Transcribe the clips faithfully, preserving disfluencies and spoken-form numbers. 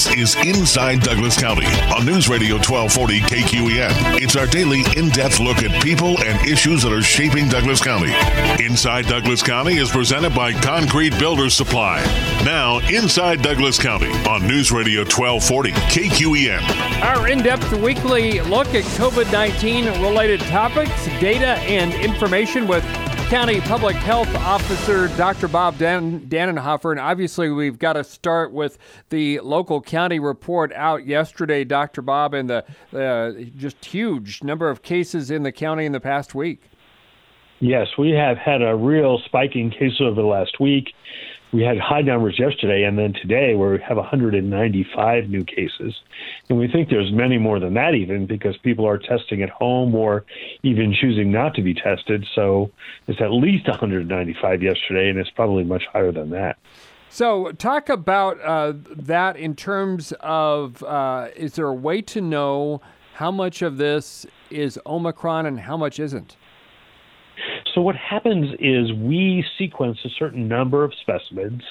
This is Inside Douglas County on News Radio twelve forty K Q E N. It's our daily in-depth look at people and issues that are shaping Douglas County. Inside Douglas County is presented by Concrete Builders Supply. Now, Inside Douglas County on News Radio twelve forty K Q E N. Our in-depth weekly look at COVID nineteen related topics, data, and information with County Public Health Officer Doctor Bob Dan- Dannenhofer. And obviously, we've got to start with the local county report out yesterday, Doctor Bob, and the uh, just huge number of cases in the county in the past week. Yes, we have had a real spike in cases over the last week. We had high numbers yesterday, and then today we have one hundred ninety-five new cases. And we think there's many more than that even because people are testing at home or even choosing not to be tested. So it's at least one hundred ninety-five yesterday, and it's probably much higher than that. So talk about uh, that in terms of, uh, is there a way to know how much of this is Omicron and how much isn't? So what happens is we sequence a certain number of specimens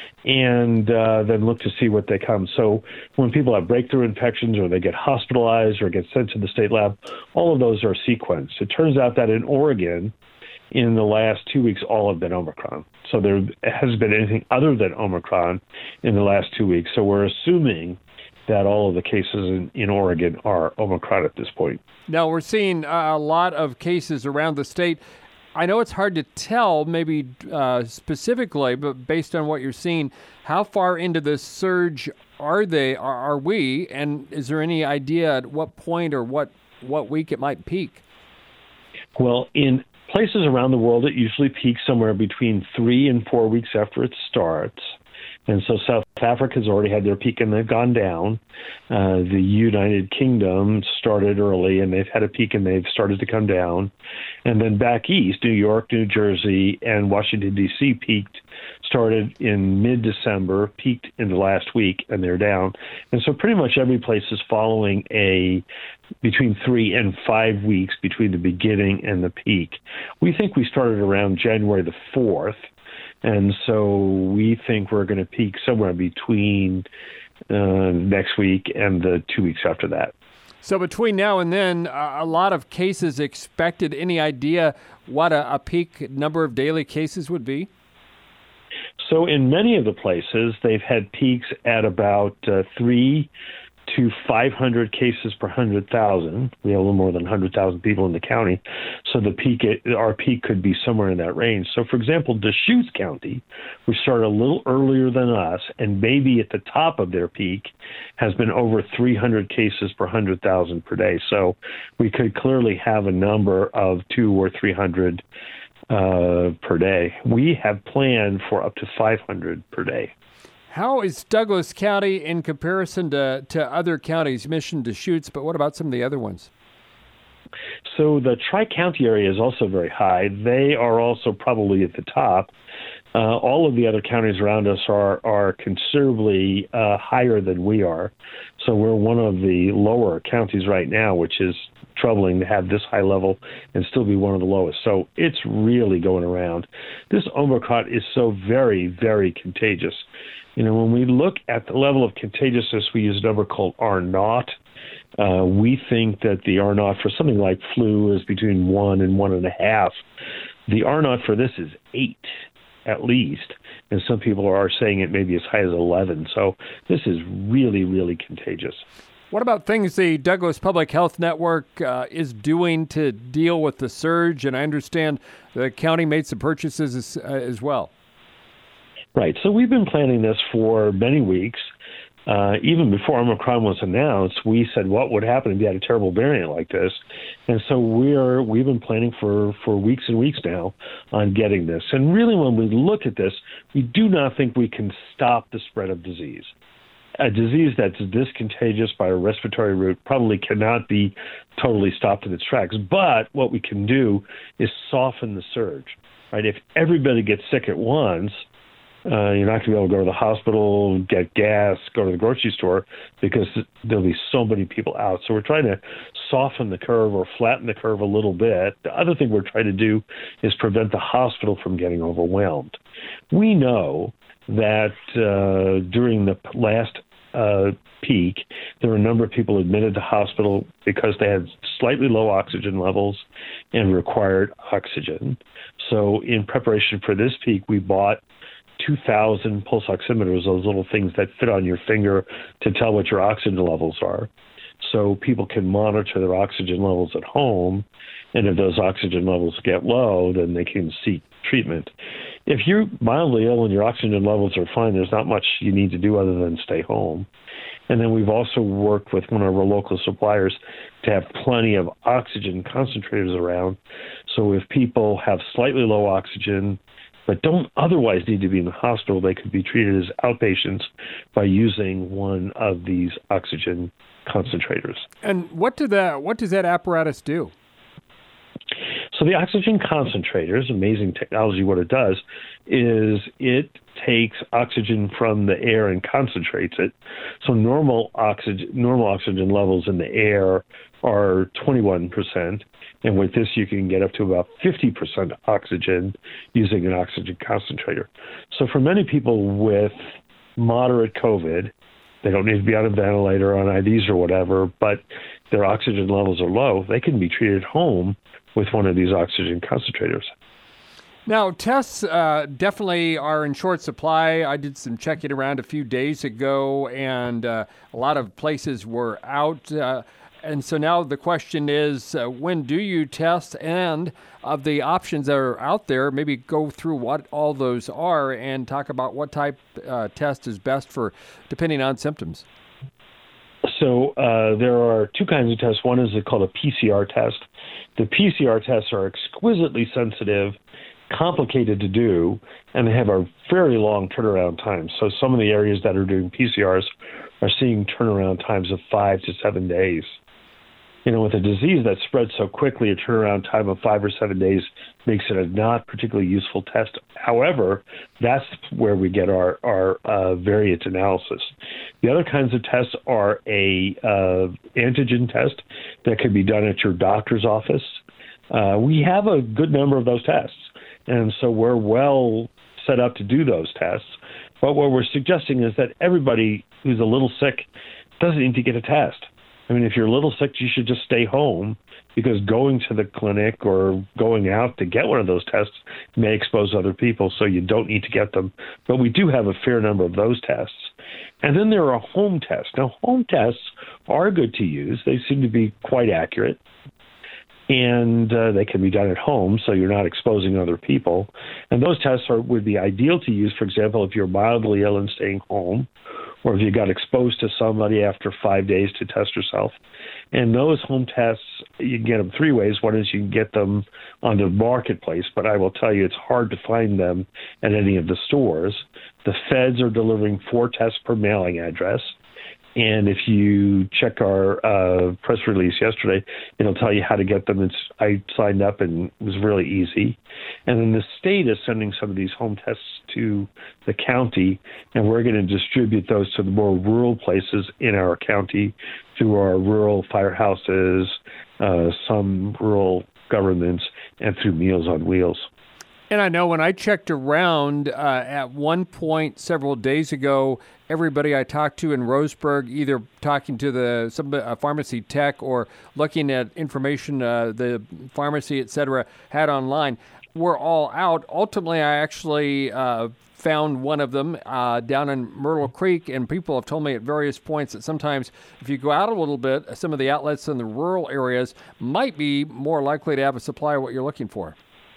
and uh, then look to see what they come. So when people have breakthrough infections or they get hospitalized or get sent to the state lab, all of those are sequenced. It turns out that in Oregon, in the last two weeks, all have been Omicron. So there hasn't been anything other than Omicron in the last two weeks. So we're assuming that all of the cases in, in Oregon are Omicron at this point. Now, we're seeing a lot of cases around the state. I know it's hard to tell maybe uh, specifically, but based on what you're seeing, how far into this surge are they, are, are we, and is there any idea at what point or what, what week it might peak? Well, in places around the world, it usually peaks somewhere between three and four weeks after it starts. And so South Africa's already had their peak and they've gone down. Uh, the United Kingdom started early and they've had a peak and they've started to come down. And then back east, New York, New Jersey, and Washington, D C peaked, started in mid-December, peaked in the last week, and they're down. And so pretty much every place is following a between three and five weeks between the beginning and the peak. We think we started around January the fourth. And so we think we're going to peak somewhere between uh, next week and the two weeks after that. So between now and then, uh, a lot of cases expected. Any idea what a, a peak number of daily cases would be? So in many of the places, they've had peaks at about uh, three to five hundred cases per one hundred thousand. We have a little more than one hundred thousand people in the county. So the peak, our peak could be somewhere in that range. So, for example, Deschutes County, which started a little earlier than us, and maybe at the top of their peak, has been over three hundred cases per one hundred thousand per day. So we could clearly have a number of two or three hundred uh, per day. We have planned for up to five hundred per day. How is Douglas County in comparison to, to other counties? You mentioned Deschutes, but what about some of the other ones? So the Tri-County area is also very high. They are also probably at the top. Uh, all of the other counties around us are, are considerably uh, higher than we are. So we're one of the lower counties right now, which is troubling to have this high level and still be one of the lowest. So it's really going around. This Omicron is so very, very contagious. You know, when we look at the level of contagiousness, we use a number called R naught. Uh, we think that the R naught for something like flu is between one and one and a half. The R naught for this is eight, at least. And some people are saying it may be as high as eleven. So this is really, really contagious. What about things the Douglas Public Health Network uh, is doing to deal with the surge? And I understand the county made some purchases as, uh, as well. Right. So we've been planning this for many weeks. Uh, even before Omicron was announced, we said what would happen if you had a terrible variant like this. And so we're, we've been planning for, for weeks and weeks now on getting this. And really, when we look at this, we do not think we can stop the spread of disease. A disease that's this contagious by a respiratory route probably cannot be totally stopped in its tracks. But what we can do is soften the surge. Right? If everybody gets sick at once, Uh, you're not going to be able to go to the hospital, get gas, go to the grocery store, because there'll be so many people out. So we're trying to soften the curve or flatten the curve a little bit. The other thing we're trying to do is prevent the hospital from getting overwhelmed. We know that uh, during the last uh, peak, there were a number of people admitted to hospital because they had slightly low oxygen levels and required oxygen. So in preparation for this peak, we bought two thousand pulse oximeters, those little things that fit on your finger to tell what your oxygen levels are. So people can monitor their oxygen levels at home, and if those oxygen levels get low, then they can seek treatment. If you're mildly ill and your oxygen levels are fine, there's not much you need to do other than stay home. And then we've also worked with one of our local suppliers to have plenty of oxygen concentrators around. So if people have slightly low oxygen but don't otherwise need to be in the hospital, they could be treated as outpatients by using one of these oxygen concentrators. And what do that what does that apparatus do? So the oxygen concentrators, amazing technology, what it does is it takes oxygen from the air and concentrates it. So normal oxygen normal oxygen levels in the air are twenty-one percent. And with this, you can get up to about fifty percent oxygen using an oxygen concentrator. So for many people with moderate COVID, they don't need to be on a ventilator, on I Vs or whatever, but their oxygen levels are low, they can be treated at home with one of these oxygen concentrators. Now, tests uh, definitely are in short supply. I did some checking around a few days ago, and uh, a lot of places were out. Uh, and so now the question is, uh, when do you test? And of the options that are out there, maybe go through what all those are and talk about what type uh, test is best for, depending on symptoms. So uh, there are two kinds of tests. One is called a P C R test. The P C R tests are exquisitely sensitive, complicated to do, and they have a very long turnaround time. So some of the areas that are doing P C Rs are seeing turnaround times of five to seven days. You know, with a disease that spreads so quickly, a turnaround time of five or seven days makes it a not particularly useful test. However, that's where we get our, our uh, variant analysis. The other kinds of tests are a uh, antigen test that can be done at your doctor's office. Uh, we have a good number of those tests, and so we're well set up to do those tests. But what we're suggesting is that everybody who's a little sick doesn't need to get a test. I mean, if you're a little sick, you should just stay home, because going to the clinic or going out to get one of those tests may expose other people, so you don't need to get them. But we do have a fair number of those tests. And then there are home tests. Now, home tests are good to use. They seem to be quite accurate, and uh, they can be done at home, so you're not exposing other people. And those tests are, would be ideal to use, for example, if you're mildly ill and staying home, or if you got exposed to somebody after five days to test yourself. And those home tests, you can get them three ways. One is you can get them on the marketplace, but I will tell you it's hard to find them at any of the stores. The feds are delivering four tests per mailing address. And if you check our uh, press release yesterday, it'll tell you how to get them. It's, I signed up, and it was really easy. And then the state is sending some of these home tests to the county, and we're going to distribute those to the more rural places in our county through our rural firehouses, uh, some rural governments, and through Meals on Wheels. And I know when I checked around uh, at one point several days ago, everybody I talked to in Roseburg, either talking to the some uh, pharmacy tech or looking at information uh, the pharmacy, et cetera, had online, were all out. Ultimately, I actually uh, found one of them uh, down in Myrtle Creek, and people have told me at various points that sometimes if you go out a little bit, some of the outlets in the rural areas might be more likely to have a supply of what you're looking for.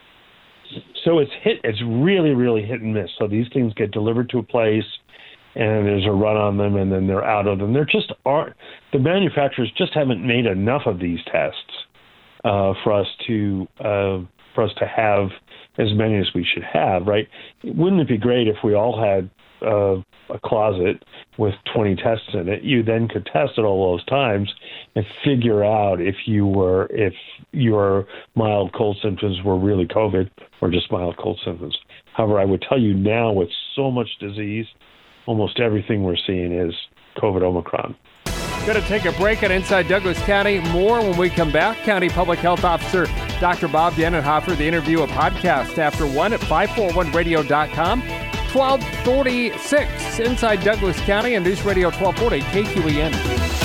So it's hit. It's really, really hit and miss. So these things get delivered to a place, and there's a run on them, and then they're out of them. There just aren't. The manufacturers just haven't made enough of these tests uh, for us to uh, for us to have as many as we should have. Right? Wouldn't it be great if we all had uh, a closet with twenty tests in it? You then could test at all those times and figure out if you were if your mild cold symptoms were really COVID or just mild cold symptoms. However, I would tell you now, with so much disease, almost everything we're seeing is COVID Omicron. Going to take a break at Inside Douglas County. More when we come back. County Public Health Officer Doctor Bob Dannenhofer. The interview, a podcast after one at five forty-one radio dot com. twelve forty-six inside Douglas County and News Radio twelve forty K Q E N.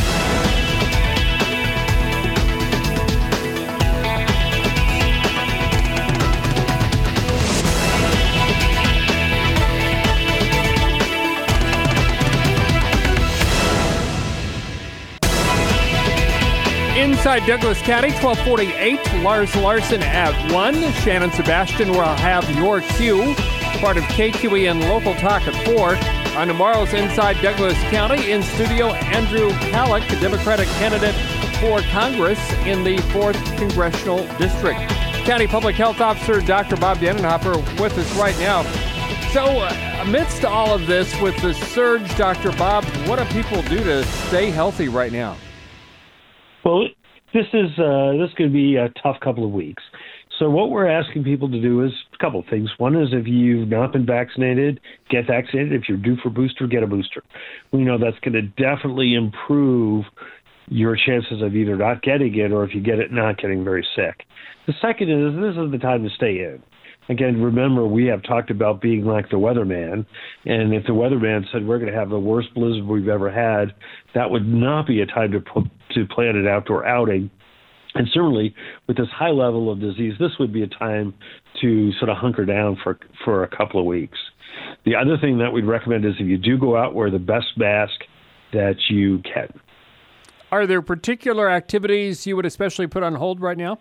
Inside Douglas County, twelve forty-eight, Lars Larson at one. Shannon Sebastian will have your cue, part of K Q E N Local Talk at four. On tomorrow's Inside Douglas County, in studio, Andrew Halleck, the Democratic candidate for Congress in the fourth Congressional District. County Public Health Officer Doctor Bob Dannenhofer with us right now. So, uh, amidst all of this, with the surge, Doctor Bob, what do people do to stay healthy right now? Well, this is uh, this could be a tough couple of weeks. So what we're asking people to do is a couple of things. One is if you've not been vaccinated, get vaccinated. If you're due for booster, get a booster. We know that's going to definitely improve your chances of either not getting it or if you get it, not getting very sick. The second is this is the time to stay in. Again, remember, we have talked about being like the weatherman, and if the weatherman said we're going to have the worst blizzard we've ever had, that would not be a time to put, to plan an outdoor outing. And certainly, with this high level of disease, this would be a time to sort of hunker down for for a couple of weeks. The other thing that we'd recommend is if you do go out, wear the best mask that you can. Are there particular activities you would especially put on hold right now?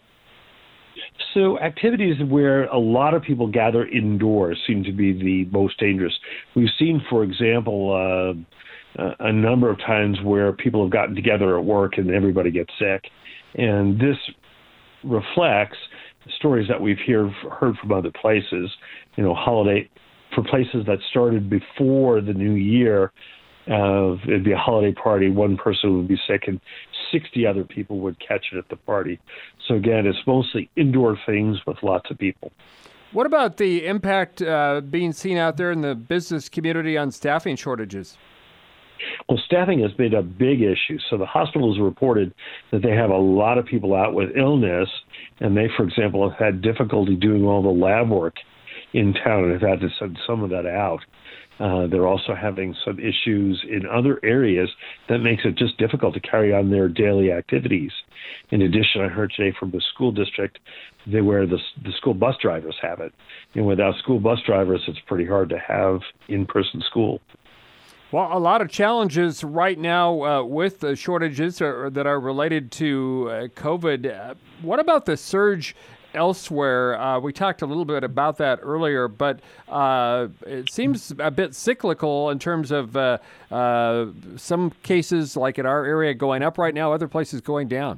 So activities where a lot of people gather indoors seem to be the most dangerous. We've seen, for example, uh, a number of times where people have gotten together at work and everybody gets sick. And this reflects stories that we've hear, heard from other places, you know, holiday, for places that started before the new year. Uh, it'd be a holiday party, one person would be sick and sixty other people would catch it at the party. So again, it's mostly indoor things with lots of people. What about the impact uh, being seen out there in the business community on staffing shortages? Well, staffing has been a big issue. So the hospitals reported that they have a lot of people out with illness, and they, for example, have had difficulty doing all the lab work in town and have had to send some of that out. Uh, they're also having some issues in other areas that makes it just difficult to carry on their daily activities. In addition, I heard today from the school district they, where the, the school bus drivers have it. And without school bus drivers, it's pretty hard to have in-person school. Well, a lot of challenges right now uh, with the shortages are, that are related to uh, COVID. Uh, what about the surge elsewhere? Uh, we talked a little bit about that earlier, but uh, it seems a bit cyclical in terms of uh, uh, some cases, like in our area, going up right now, other places going down.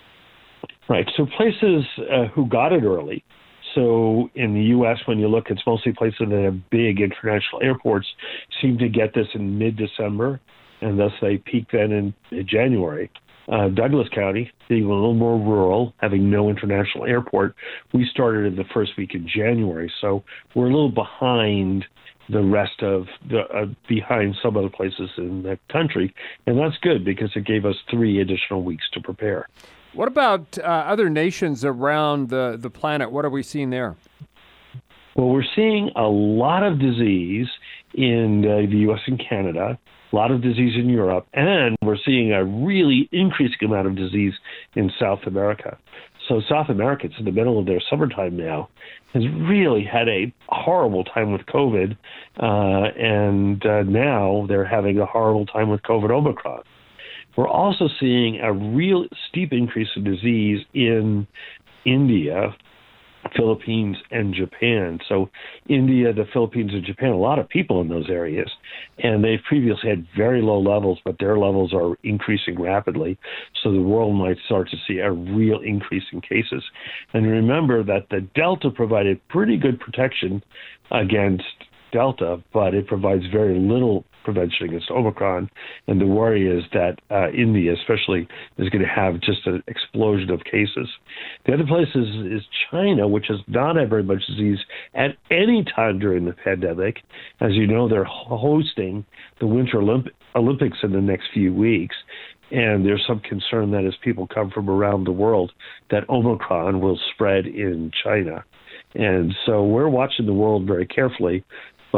Right. So places uh, who got it early. So in the U S, when you look, it's mostly places that have big international airports, seem to get this in mid-December, and thus they peak then in, in January. Uh, Douglas County, being a little more rural, having no international airport, we started in the first week in January. So we're a little behind the rest of the, uh, behind some other places in the country. And that's good because it gave us three additional weeks to prepare. What about uh, other nations around the, the planet? What are we seeing there? Well, we're seeing a lot of disease in uh, the U S and Canada, a lot of disease in Europe, and we're seeing a really increasing amount of disease in South America. So South America, it's in the middle of their summertime now, has really had a horrible time with COVID, uh, and uh, now they're having a horrible time with COVID Omicron. We're also seeing a real steep increase in disease in India, Philippines, and Japan. So India, the Philippines, and Japan, a lot of people in those areas. And they've previously had very low levels, but their levels are increasing rapidly. So the world might start to see a real increase in cases. And remember that the Delta provided pretty good protection against Delta, but it provides very little prevention against Omicron. And the worry is that uh, India especially is going to have just an explosion of cases. The other place is, is China, which has not had very much disease at any time during the pandemic. As you know, they're hosting the Winter Olymp- Olympics in the next few weeks. And there's some concern that as people come from around the world, that Omicron will spread in China. And so we're watching the world very carefully. But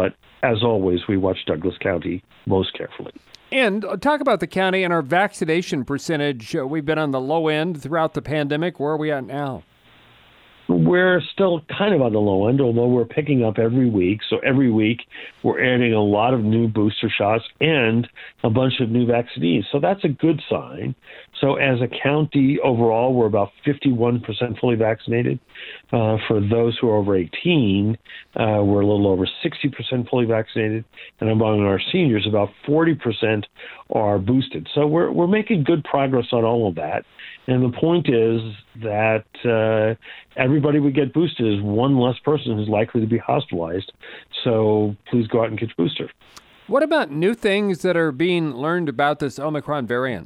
as always, we watch Douglas County most carefully. And talk about the county and our vaccination percentage. Uh, we've been on the low end throughout the pandemic. Where are we at now? We're still kind of on the low end, although we're picking up every week. So every week we're adding a lot of new booster shots and a bunch of new vaccinees. So that's a good sign. So as a county overall, we're about fifty-one percent fully vaccinated. Uh, for those who are over eighteen, uh, we're a little over sixty percent fully vaccinated. And among our seniors, about forty percent are boosted. So we're we're making good progress on all of that. And the point is that uh, everybody we get boosted is one less person who's likely to be hospitalized. So please go out and get your booster. What about new things that are being learned about this Omicron variant?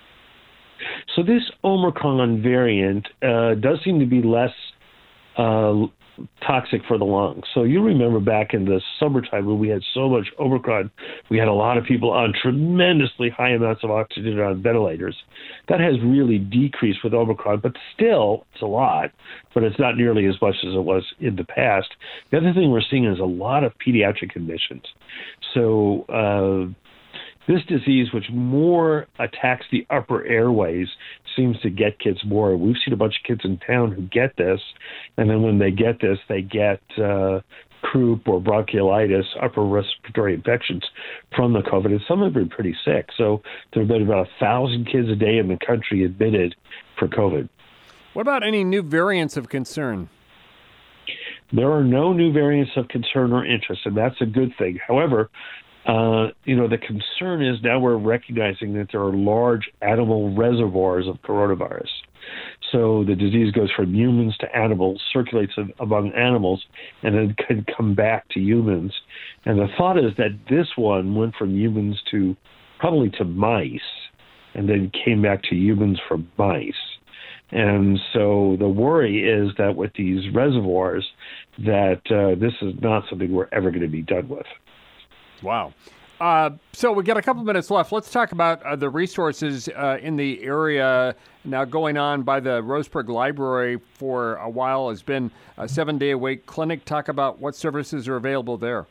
So this Omicron variant uh, does seem to be less uh, toxic for the lungs. So you remember back in the summertime when we had so much Omicron, we had a lot of people on tremendously high amounts of oxygen on ventilators. That has really decreased with Omicron, but still it's a lot, but it's not nearly as much as it was in the past. The other thing we're seeing is a lot of pediatric admissions. So uh, this disease, which more attacks the upper airways, seems to get kids more. We've seen a bunch of kids in town who get this, and then when they get this, they get uh, croup or bronchiolitis, upper respiratory infections from the COVID, and some have been pretty sick. So there have been about a thousand kids a day in the country admitted for COVID. What about any new variants of concern? There are no new variants of concern or interest, and that's a good thing. However, Uh, you know, the concern is now we're recognizing that there are large animal reservoirs of coronavirus. So the disease goes from humans to animals, circulates among animals, and then can come back to humans. And the thought is that this one went from humans to probably to mice, and then came back to humans from mice. And so the worry is that with these reservoirs, that uh, this is not something we're ever going to be done with. Wow. Uh, so we got a couple minutes left. Let's talk about uh, the resources uh, in the area now going on by the Roseburg Library for a while. Has been a seven-day-a-week clinic. Talk about what services are available there.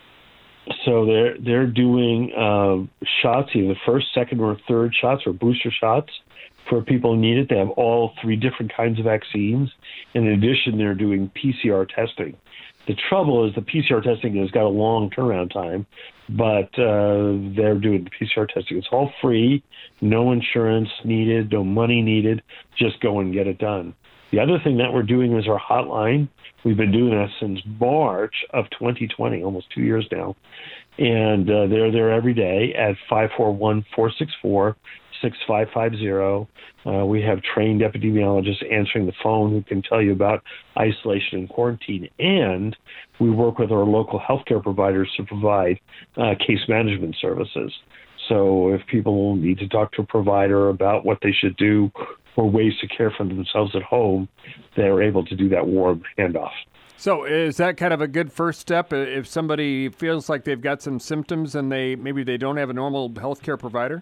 So they're they're doing uh, shots, either first, second, or third shots or booster shots for people who need it. They have all three different kinds of vaccines. In addition, they're doing P C R testing. The trouble is the P C R testing has got a long turnaround time, but uh, they're doing the P C R testing. It's all free, no insurance needed, no money needed. Just go and get it done. The other thing that we're doing is our hotline. We've been doing that since March of twenty twenty, almost two years now. And uh, they're there every day at five four one, four six four, six five five zero. Uh, we have trained epidemiologists answering the phone who can tell you about isolation and quarantine. And we work with our local healthcare providers to provide uh, case management services. So if people need to talk to a provider about what they should do or ways to care for themselves at home, they're able to do that warm handoff. So is that kind of a good first step if somebody feels like they've got some symptoms and they maybe they don't have a normal healthcare provider?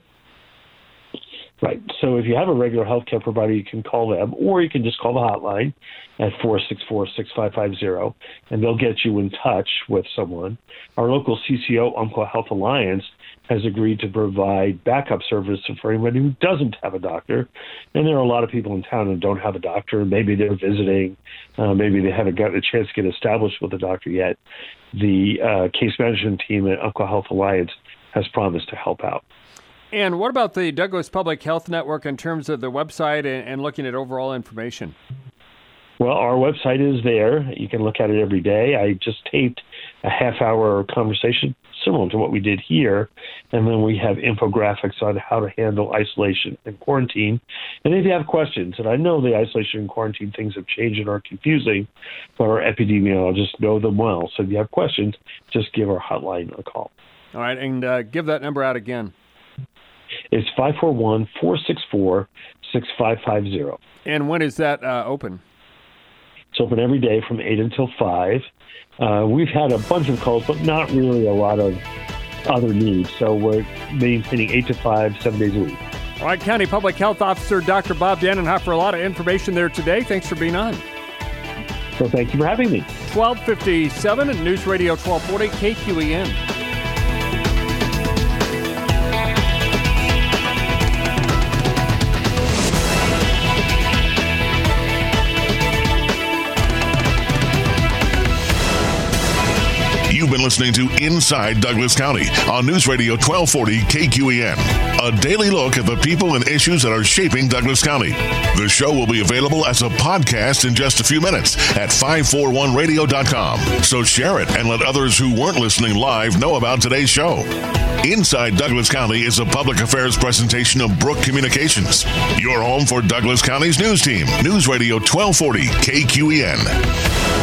Right. So if you have a regular healthcare provider, you can call them, or you can just call the hotline at four six four, six five five zero, and they'll get you in touch with someone. Our local C C O, Umpqua Health Alliance, has agreed to provide backup services for anybody who doesn't have a doctor. And there are a lot of people in town who don't have a doctor. Maybe they're visiting. Uh, maybe they haven't gotten a chance to get established with a doctor yet. The uh, case management team at Umpqua Health Alliance has promised to help out. And what about the Douglas Public Health Network in terms of the website and, and looking at overall information? Well, our website is there. You can look at it every day. I just taped a half-hour conversation similar to what we did here, and then we have infographics on how to handle isolation and quarantine. And if you have questions, and I know the isolation and quarantine things have changed and are confusing, but our epidemiologists know them well. So if you have questions, just give our hotline a call. All right, and uh, give that number out again. It's five four one, four six four, six five five zero. And when is that uh, open? It's open every day from eight until five. Uh, we've had a bunch of calls, but not really a lot of other needs. So we're maintaining eight to five, seven days a week. All right, County Public Health Officer Doctor Bob Dannenhofer, a lot of information there today. Thanks for being on. So thank you for having me. twelve fifty-seven at News Radio twelve forty K Q E N. You've been listening to Inside Douglas County on News Radio twelve forty K Q E N, a daily look at the people and issues that are shaping Douglas County. The show will be available as a podcast in just a few minutes at five forty-one radio dot com. So share it and let others who weren't listening live know about today's show. Inside Douglas County is a public affairs presentation of Brook Communications, your home for Douglas County's news team. News Radio twelve forty K Q E N.